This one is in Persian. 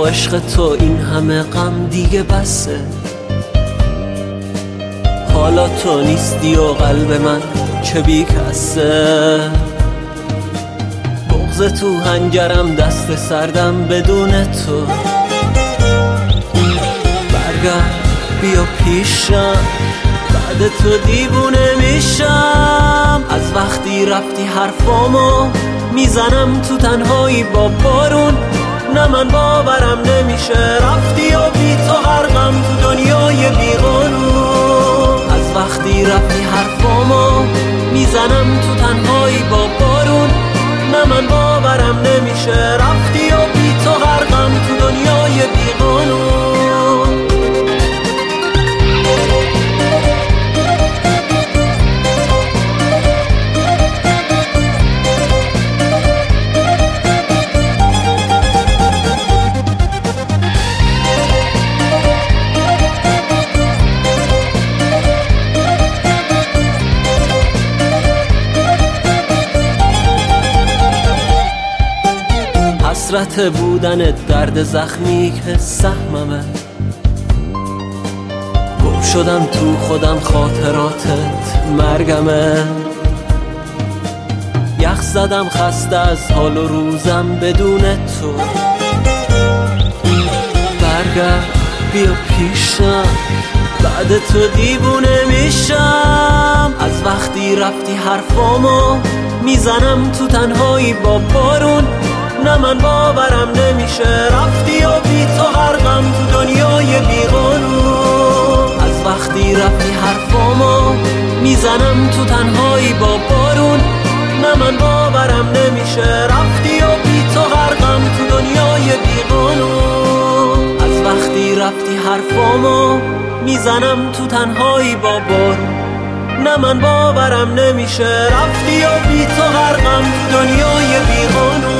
عشق تو این همه غم دیگه بسه. حالا تو نیستی و قلب من چه بی کسه. بغض تو هنجرم دست سردم بدون تو. برگرد بیا پیشم بعد تو دیوونه میشم. از وقتی رفتی حرفامو میزنم تو تنهایی با بارون. نه من باورم نمیشه رفتی و بی تو غرقم تو دنیای بیقانون. از وقتی رفتی حرفامو میزنم تو تنهایی با بارون. نه من باورم نمیشه رفتی و بی تو غرقم تو دنیای بیقانون. حسرت بودن درد زخمی که سهممه. گم شدم تو خودم خاطراتت مرگمه. یخ زدم خسته از حال و روزم بدون تو. برگرد بیا پیشم بعد تو دیوونه میشم. از وقتی رفتی حرفامو میزنم تو تنهایی با بارون. نه من باورم نمیشه رفتی و بی تو غرقم تو دنیای بیقانون. از وقتی رفتی حرفامو میزنم تو تنهایی با بارون. نه من باورم نمیشه رفتی و بی تو غرقم تو دنیای بیقانون. از وقتی رفتی حرفامو میزنم تو تنهایی با بارون. نه من باورم نمیشه رفتی و بی تو غرقم تو دنیای بیقانون.